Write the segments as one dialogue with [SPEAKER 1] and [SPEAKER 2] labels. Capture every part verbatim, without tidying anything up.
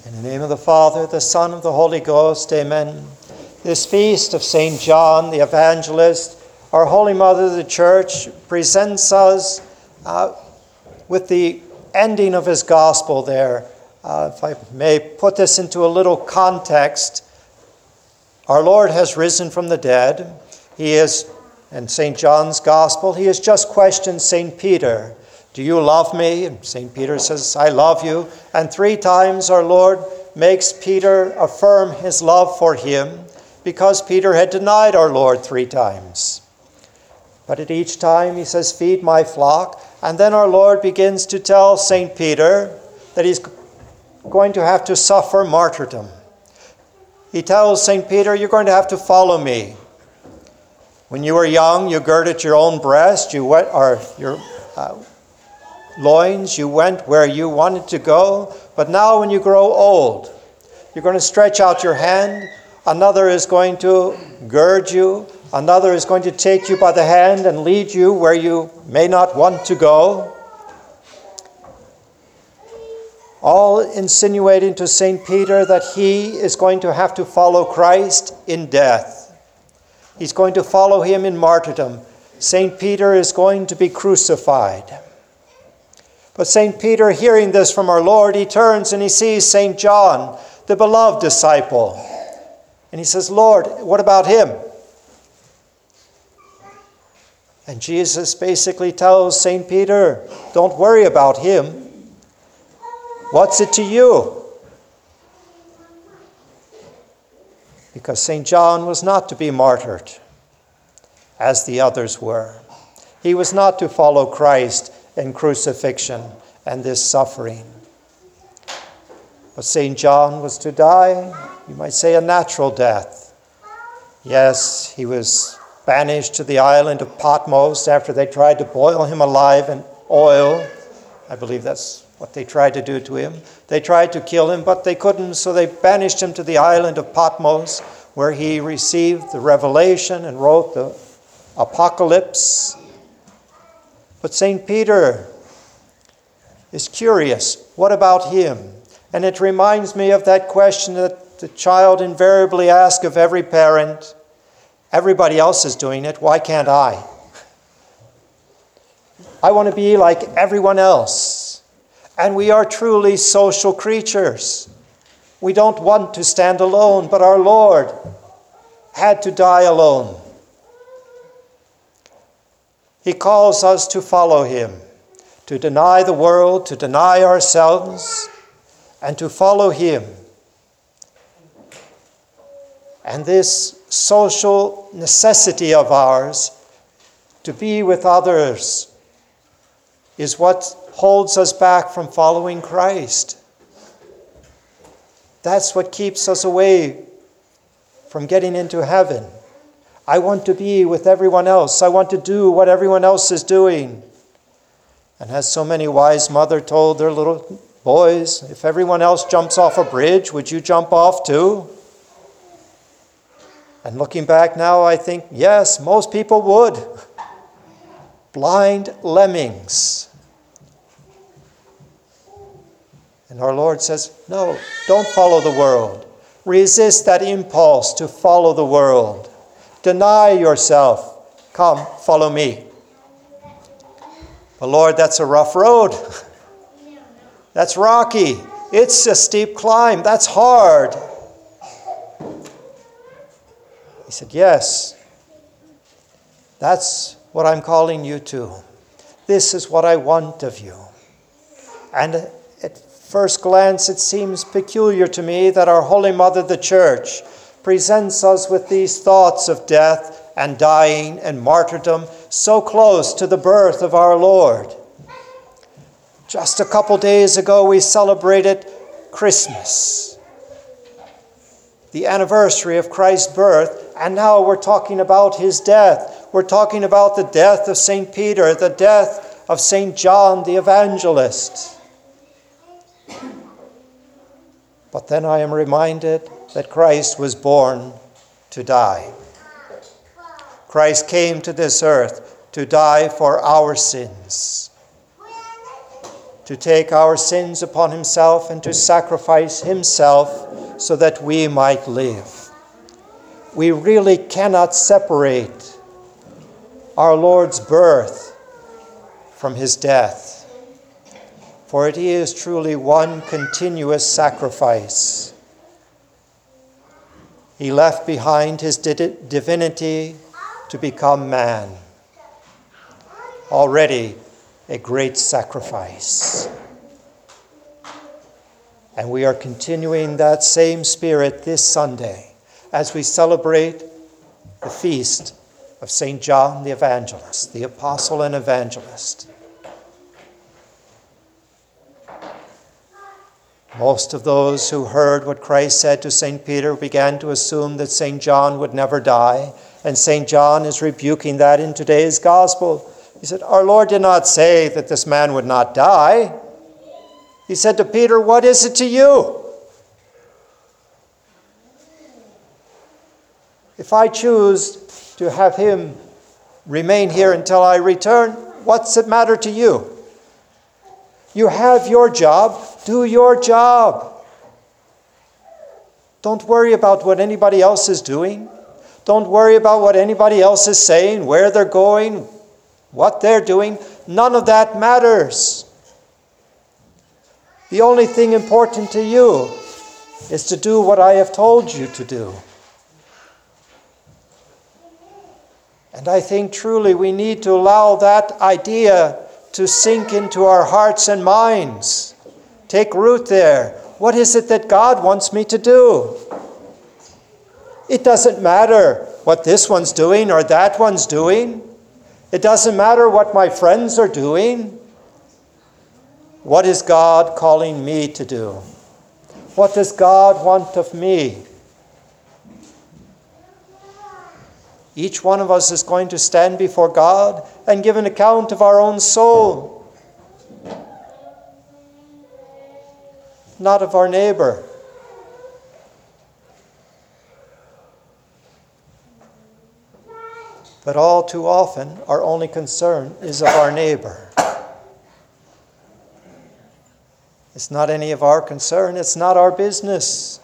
[SPEAKER 1] In the name of the Father, the Son, and the Holy Ghost, amen. This feast of Saint John the Evangelist, our Holy Mother, the Church, presents us uh, with the ending of his gospel there. Uh, if I may put this into a little context, our Lord has risen from the dead. He is, in Saint John's gospel, he has just questioned Saint Peter. Do you love me? And Saint Peter says, I love you. And three times our Lord makes Peter affirm his love for him because Peter had denied our Lord three times. But at each time he says, feed my flock. And then our Lord begins to tell Saint Peter that he's going to have to suffer martyrdom. He tells Saint Peter, you're going to have to follow me. When you were young, you girded your own breast, you went, or your uh, loins, you went where you wanted to go. But now when you grow old, you're going to stretch out your hand. Another is going to gird you. Another is going to take you by the hand and lead you where you may not want to go. All insinuating to Saint Peter that he is going to have to follow Christ in death. He's going to follow him in martyrdom. Saint Peter is going to be crucified. But Saint Peter, hearing this from our Lord, he turns and he sees Saint John, the beloved disciple. And he says, Lord, what about him? And Jesus basically tells Saint Peter, don't worry about him. What's it to you? Because Saint John was not to be martyred as the others were. He was not to follow Christ in crucifixion and this suffering. But Saint John was to die, you might say, a natural death. Yes, he was banished to the island of Patmos after they tried to boil him alive in oil. I believe that's what they tried to do to him. They tried to kill him, but they couldn't, so they banished him to the island of Patmos, where he received the revelation and wrote the Apocalypse. But Saint Peter is curious. What about him? And it reminds me of that question that the child invariably asks of every parent. Everybody else is doing it. Why can't I? I want to be like everyone else. And we are truly social creatures. We don't want to stand alone, but our Lord had to die alone. He calls us to follow him, to deny the world, to deny ourselves, and to follow him. And this social necessity of ours to be with others is what holds us back from following Christ. That's what keeps us away from getting into heaven. I want to be with everyone else. I want to do what everyone else is doing. And as so many wise mothers told their little boys, if everyone else jumps off a bridge, would you jump off too? And looking back now, I think, yes, most people would. Blind lemmings. And our Lord says, no, don't follow the world. Resist that impulse to follow the world. Deny yourself. Come, follow me. But Lord, that's a rough road. That's rocky. It's a steep climb. That's hard. He said, yes, that's what I'm calling you to. This is what I want of you. And at first glance, it seems peculiar to me that our Holy Mother, the Church, presents us with these thoughts of death and dying and martyrdom so close to the birth of our Lord. Just a couple days ago, we celebrated Christmas, the anniversary of Christ's birth, and now we're talking about his death. We're talking about the death of Saint Peter, the death of Saint John the Evangelist. But then I am reminded that Christ was born to die. Christ came to this earth to die for our sins, to take our sins upon himself and to sacrifice himself so that we might live. We really cannot separate our Lord's birth from his death, for it is truly one continuous sacrifice. He left behind his divinity to become man. Already a great sacrifice. And we are continuing that same spirit this Sunday as we celebrate the feast of Saint John the Evangelist, the apostle and evangelist. Most of those who heard what Christ said to Saint Peter began to assume that Saint John would never die, and Saint John is rebuking that in today's gospel. He said, our Lord did not say that this man would not die. He said to Peter, what is it to you? If I choose to have him remain here until I return, what's it matter to you? You have your job, do your job. Don't worry about what anybody else is doing. Don't worry about what anybody else is saying, where they're going, what they're doing. None of that matters. The only thing important to you is to do what I have told you to do. And I think truly we need to allow that idea to sink into our hearts and minds. Take root there. What is it that God wants me to do? It doesn't matter what this one's doing or that one's doing. It doesn't matter what my friends are doing. What is God calling me to do? What does God want of me? Each one of us is going to stand before God and give an account of our own soul, not of our neighbor. But all too often, our only concern is of our neighbor. It's not any of our concern. It's not our business.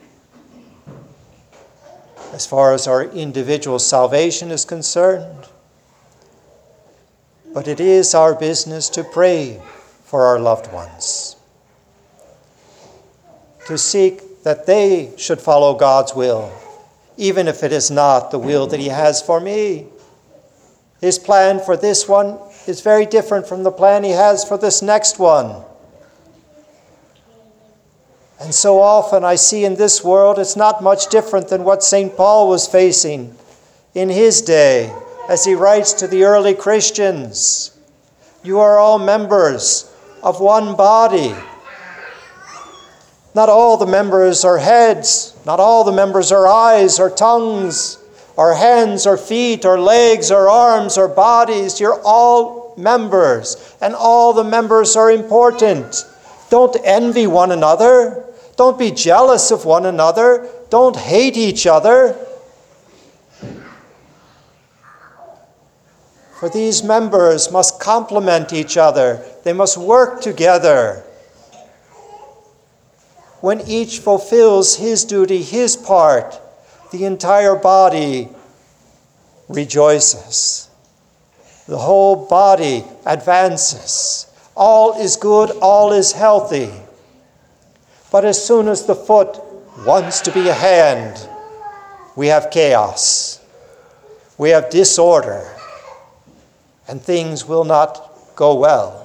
[SPEAKER 1] As far as our individual salvation is concerned. But it is our business to pray for our loved ones. To seek that they should follow God's will, even if it is not the will that he has for me. His plan for this one is very different from the plan he has for this next one. And so often I see in this world it's not much different than what Saint Paul was facing in his day as he writes to the early Christians. You are all members of one body. Not all the members are heads. Not all the members are eyes or tongues or hands or feet or legs or arms or bodies. You're all members, and all the members are important. Don't envy one another. Don't be jealous of one another. Don't hate each other. For these members must complement each other. They must work together. When each fulfills his duty, his part, the entire body rejoices. The whole body advances. All is good, all is healthy. But as soon as the foot wants to be a hand, we have chaos. We have disorder. And things will not go well.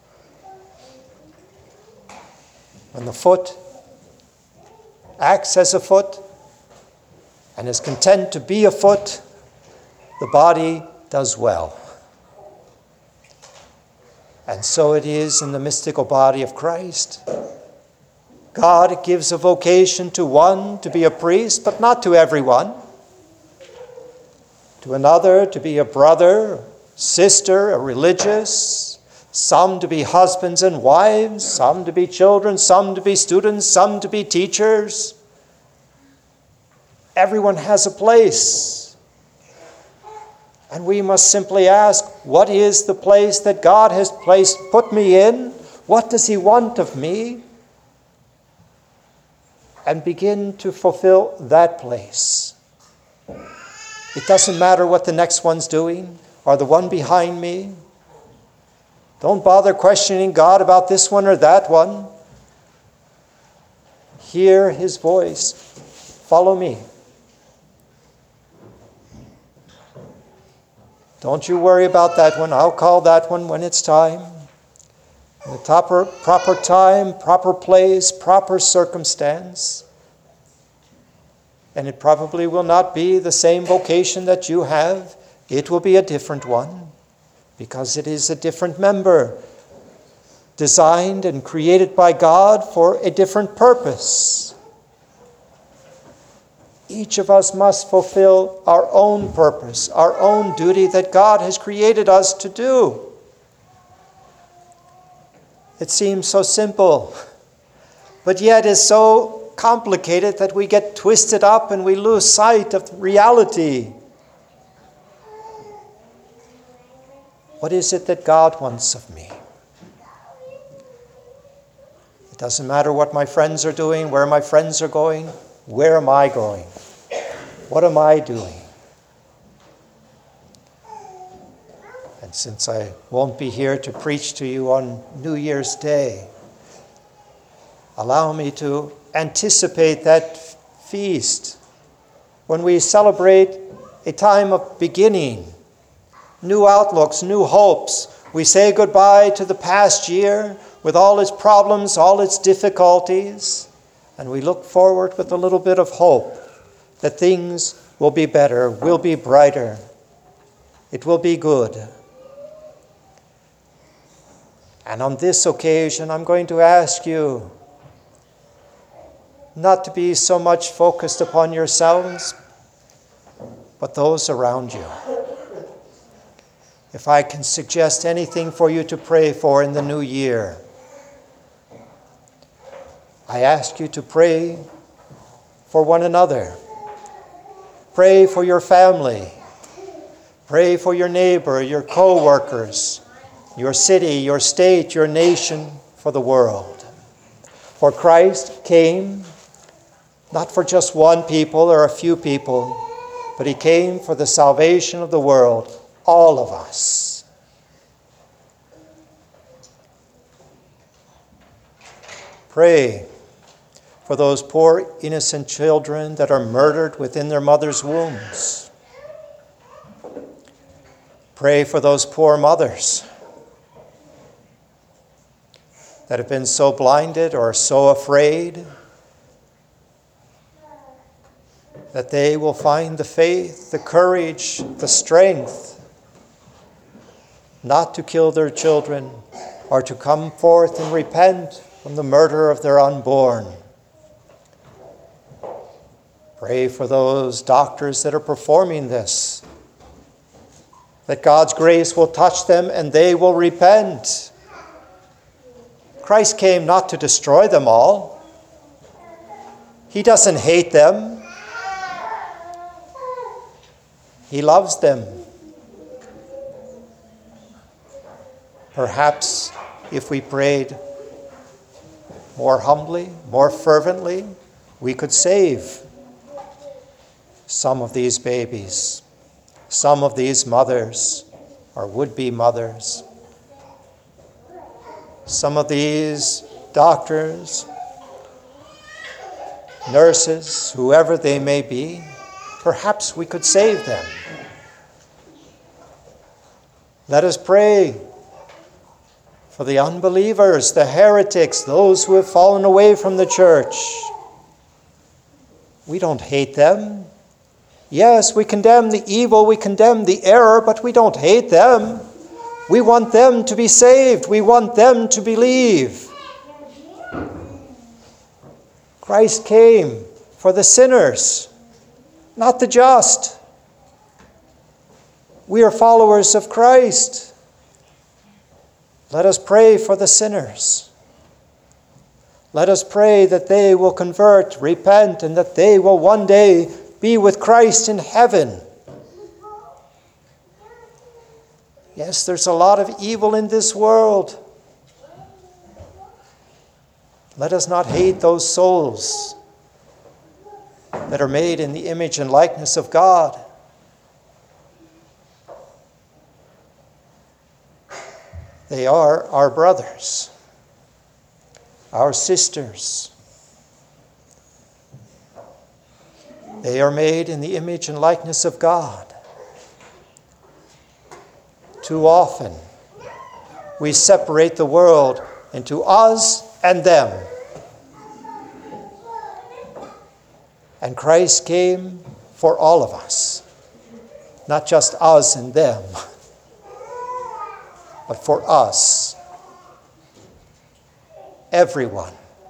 [SPEAKER 1] When the foot acts as a foot and is content to be a foot, the body does well. And so it is in the mystical body of Christ. God gives a vocation to one to be a priest, but not to everyone. To another to be a brother, sister, a religious. Some to be husbands and wives, some to be children, some to be students, some to be teachers. Everyone has a place. And we must simply ask, what is the place that God has placed, put me in? What does he want of me? And begin to fulfill that place. It doesn't matter what the next one's doing or the one behind me. Don't bother questioning God about this one or that one. Hear his voice. Follow me. Don't you worry about that one. I'll call that one when it's time. In the proper, proper time, proper place, proper circumstance. And it probably will not be the same vocation that you have. It will be a different one, because it is a different member, designed and created by God for a different purpose. Each of us must fulfill our own purpose, our own duty that God has created us to do. It seems so simple, but yet is so complicated that we get twisted up and we lose sight of reality. What is it that God wants of me? It doesn't matter what my friends are doing, where my friends are going. Where am I going? What am I doing? And since I won't be here to preach to you on New Year's Day, allow me to anticipate that feast when we celebrate a time of beginning, new outlooks, new hopes. We say goodbye to the past year with all its problems, all its difficulties, and we look forward with a little bit of hope that things will be better, will be brighter. It will be good. And on this occasion, I'm going to ask you not to be so much focused upon yourselves, but those around you. If I can suggest anything for you to pray for in the new year, I ask you to pray for one another. Pray for your family. Pray for your neighbor, your co-workers, your city, your state, your nation, for the world. For Christ came not for just one people or a few people, but he came for the salvation of the world, all of us. Pray for those poor innocent children that are murdered within their mother's wombs. Pray for those poor mothers that have been so blinded or so afraid that they will find the faith, the courage, the strength not to kill their children or to come forth and repent from the murder of their unborn. Pray for those doctors that are performing this, that God's grace will touch them and they will repent. Christ came not to destroy them all. He doesn't hate them. He loves them. Perhaps if we prayed more humbly, more fervently, we could save some of these babies, some of these mothers or would-be mothers, some of these doctors, nurses, whoever they may be. Perhaps we could save them. Let us pray for the unbelievers, the heretics, those who have fallen away from the church. We don't hate them. Yes, we condemn the evil, we condemn the error, but we don't hate them. We want them to be saved. We want them to believe. Christ came for the sinners, not the just. We are followers of Christ. Let us pray for the sinners. Let us pray that they will convert, repent, and that they will one day be with Christ in heaven. Yes, there's a lot of evil in this world. Let us not hate those souls that are made in the image and likeness of God. They are our brothers, our sisters. They are made in the image and likeness of God. Too often, we separate the world into us and them. And Christ came for all of us, not just us and them, but for us, everyone.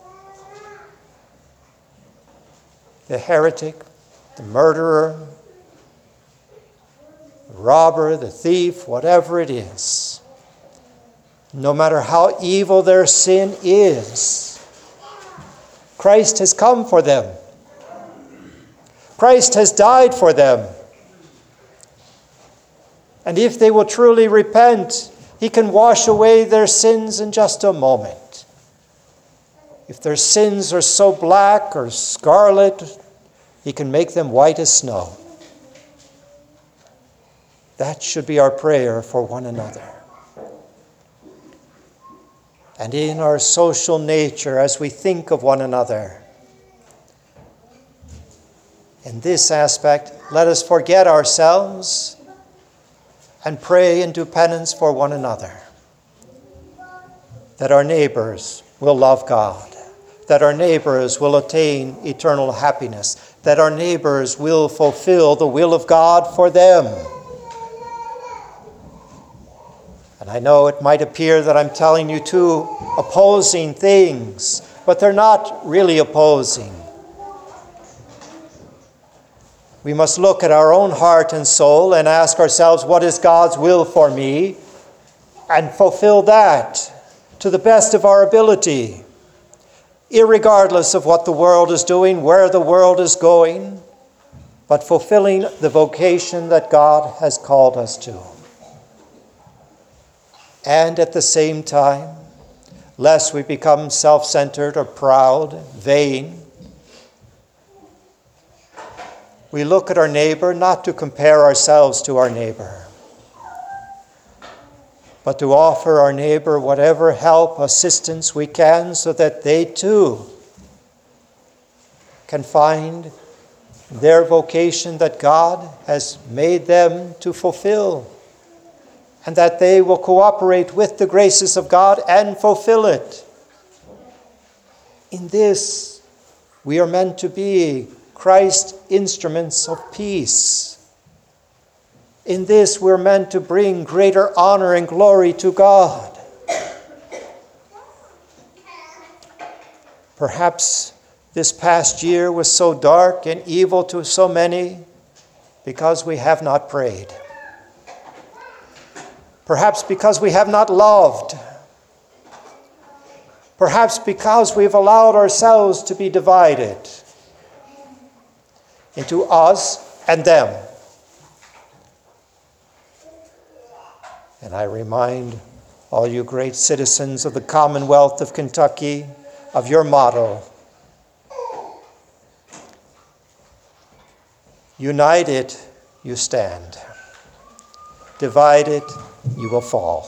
[SPEAKER 1] The heretic, the murderer, the robber, the thief, whatever it is, no matter how evil their sin is, Christ has come for them. Christ has died for them. And if they will truly repent, he can wash away their sins in just a moment. If their sins are so black or scarlet, he can make them white as snow. That should be our prayer for one another. And in our social nature, as we think of one another, in this aspect, let us forget ourselves and pray and do penance for one another. That our neighbors will love God. That our neighbors will attain eternal happiness. That our neighbors will fulfill the will of God for them. And I know it might appear that I'm telling you two opposing things, but they're not really opposing. We must look at our own heart and soul and ask ourselves, what is God's will for me? And fulfill that to the best of our ability, irregardless of what the world is doing, where the world is going, but fulfilling the vocation that God has called us to. And at the same time, lest we become self-centered or proud, vain, we look at our neighbor not to compare ourselves to our neighbor, but to offer our neighbor whatever help, assistance we can so that they too can find their vocation that God has made them to fulfill, and that they will cooperate with the graces of God and fulfill it. In this, we are meant to be Christ's instruments of peace. In this, we're meant to bring greater honor and glory to God. Perhaps this past year was so dark and evil to so many because we have not prayed. Perhaps because we have not loved. Perhaps because we've allowed ourselves to be divided into us and them. And I remind all you great citizens of the Commonwealth of Kentucky of your motto. United, you stand. Divided, you will fall.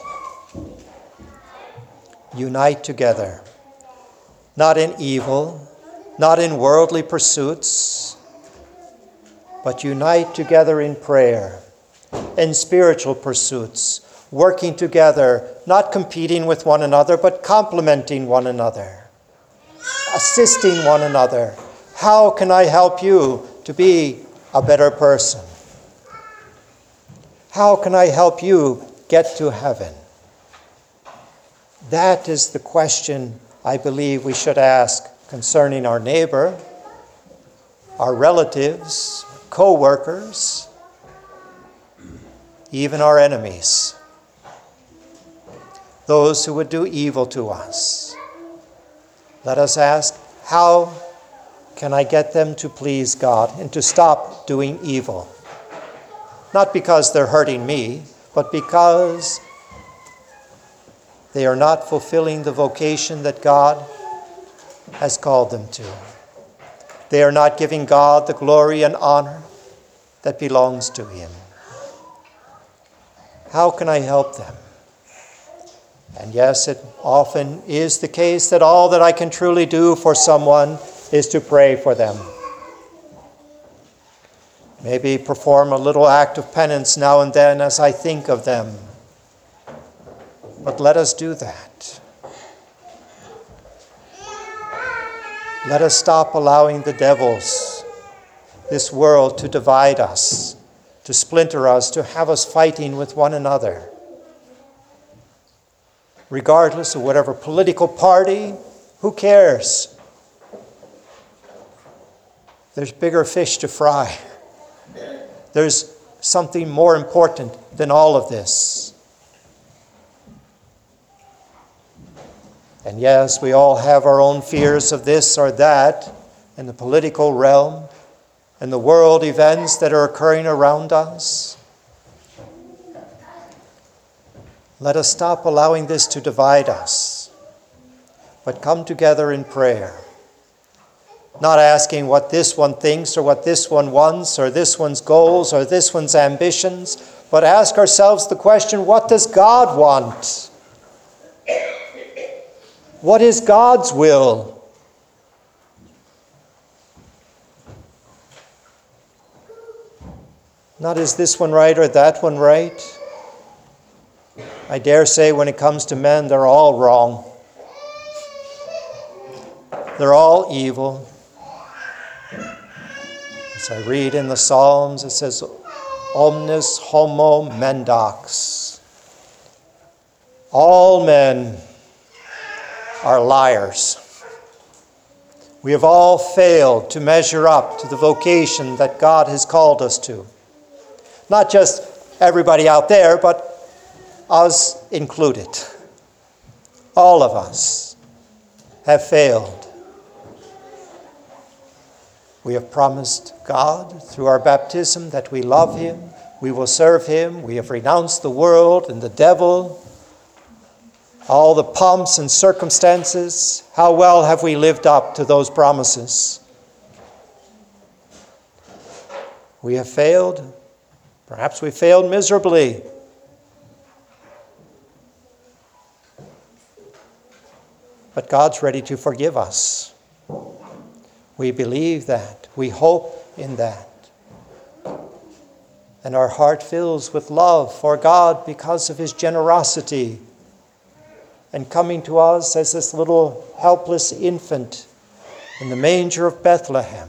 [SPEAKER 1] Unite together, not in evil, not in worldly pursuits, but unite together in prayer, in spiritual pursuits, working together, not competing with one another, but complementing one another, assisting one another. How can I help you to be a better person? How can I help you get to heaven? That is the question I believe we should ask concerning our neighbor, our relatives, co-workers, even our enemies, those who would do evil to us. Let us ask, how can I get them to please God and to stop doing evil? Not because they're hurting me, but because they are not fulfilling the vocation that God has called them to. They are not giving God the glory and honor that belongs to him. How can I help them? And yes, it often is the case that all that I can truly do for someone is to pray for them. Maybe perform a little act of penance now and then as I think of them. But let us do that. Let us stop allowing the devils, this world, to divide us, to splinter us, to have us fighting with one another. Regardless of whatever political party, who cares? There's bigger fish to fry. There's something more important than all of this. And yes, we all have our own fears of this or that in the political realm and the world events that are occurring around us. Let us stop allowing this to divide us, but come together in prayer. Not asking what this one thinks or what this one wants or this one's goals or this one's ambitions, but ask ourselves the question, what does God want? What is God's will? Not is this one right or that one right? I dare say when it comes to men, they're all wrong. They're all evil. As I read in the Psalms, it says, omnis homo mendax. All men are liars. We have all failed to measure up to the vocation that God has called us to. Not just everybody out there, but us included. All of us have failed. We have promised God through our baptism that we love him, we will serve him, we have renounced the world and the devil, all the pomps and circumstances. How well have we lived up to those promises? We have failed. Perhaps we failed miserably. But God's ready to forgive us. We believe that. We hope in that. And our heart fills with love for God because of his generosity and coming to us as this little helpless infant in the manger of Bethlehem.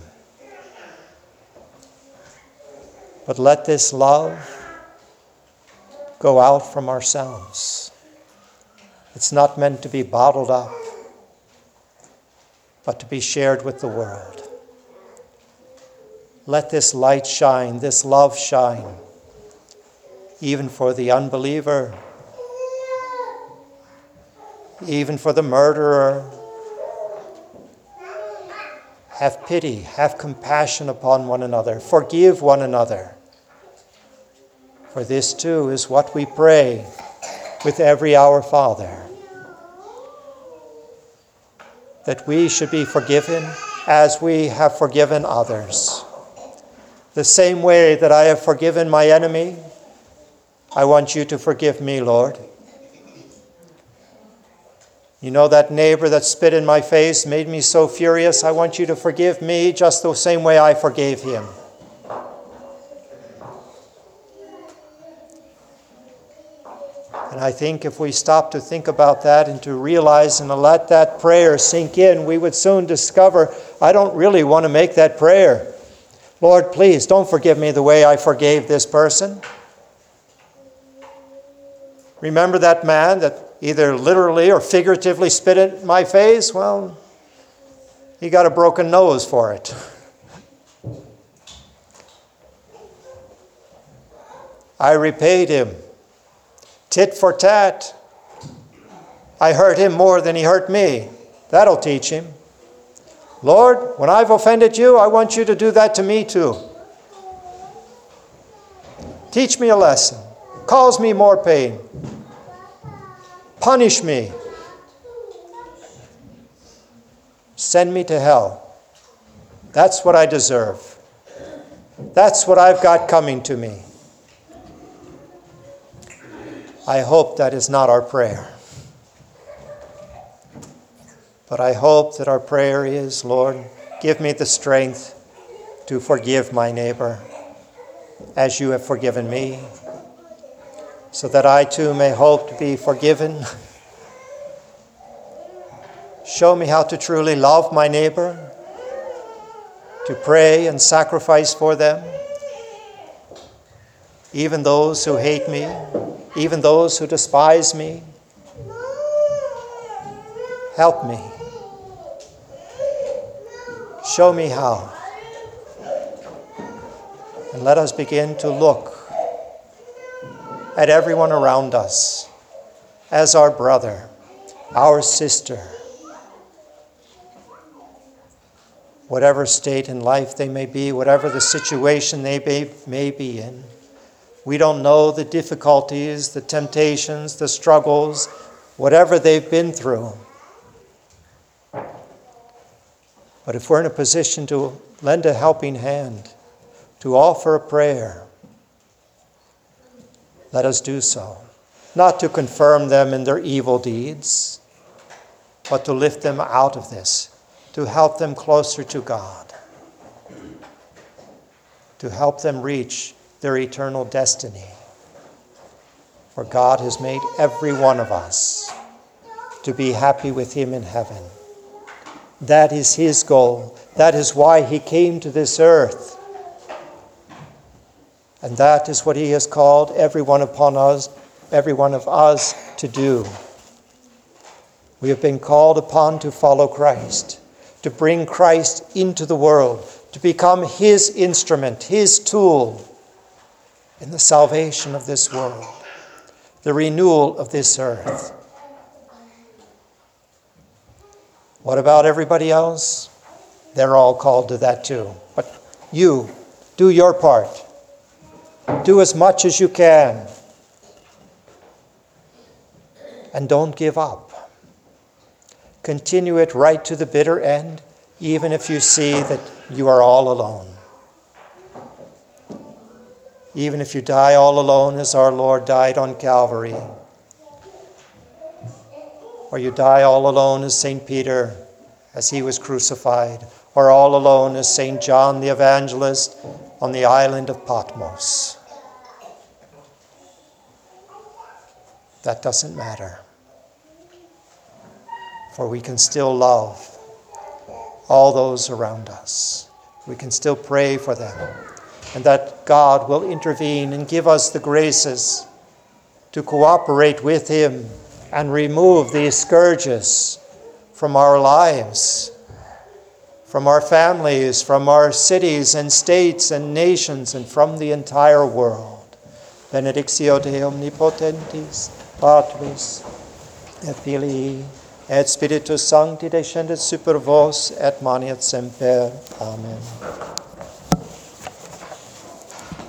[SPEAKER 1] But let this love go out from ourselves. It's not meant to be bottled up, but to be shared with the world. Let this light shine, this love shine, even for the unbeliever, even for the murderer. Have pity, have compassion upon one another, forgive one another. For this too is what we pray with every Our Father. That we should be forgiven as we have forgiven others. The same way that I have forgiven my enemy, I want you to forgive me, Lord. You know that neighbor that spit in my face, made me so furious. I want you to forgive me just the same way I forgave him. And I think if we stop to think about that and to realize and to let that prayer sink in, we would soon discover, I don't really want to make that prayer. Lord, please don't forgive me the way I forgave this person. Remember that man that either literally or figuratively spit in my face? Well, he got a broken nose for it. I repaid him. Tit for tat. I hurt him more than he hurt me. That'll teach him. Lord, when I've offended you, I want you to do that to me too. Teach me a lesson. Cause me more pain. Punish me Send me to hell. That's what I deserve. That's what I've got coming to me. I hope that is not our prayer. But I hope that our prayer is, Lord, give me the strength to forgive my neighbor as you have forgiven me, so that I too may hope to be forgiven. Show me how to truly love my neighbor, to pray and sacrifice for them, even those who hate me, even those who despise me. Help me. Show me how. And let us begin to look at everyone around us as our brother, our sister. Whatever state in life they may be, whatever the situation they may, may be in. We don't know the difficulties, the temptations, the struggles, whatever they've been through. But if we're in a position to lend a helping hand, to offer a prayer, let us do so. Not to confirm them in their evil deeds, but to lift them out of this, to help them closer to God, to help them reach their eternal destiny. For God has made every one of us to be happy with him in heaven. That is his goal. That is why he came to this earth. And that is what he has called every one upon us, every one of us to do. We have been called upon to follow Christ, to bring Christ into the world, to become his instrument, his tool in the salvation of this world, the renewal of this earth. What about everybody else? They're all called to that too. But you, do your part. Do as much as you can. And don't give up. Continue it right to the bitter end, even if you see that you are all alone. Even if you die all alone as our Lord died on Calvary. Or you die all alone as Saint Peter as he was crucified. Or all alone as Saint John the Evangelist on the island of Patmos. That doesn't matter. For we can still love all those around us. We can still pray for them. And that God will intervene and give us the graces to cooperate with him and remove these scourges from our lives, from our families, from our cities and states and nations, and from the entire world. Benedictio Dei omnipotentis, Patris, et Filii, et Spiritus Sancti descendet super vos, et manet semper. Amen.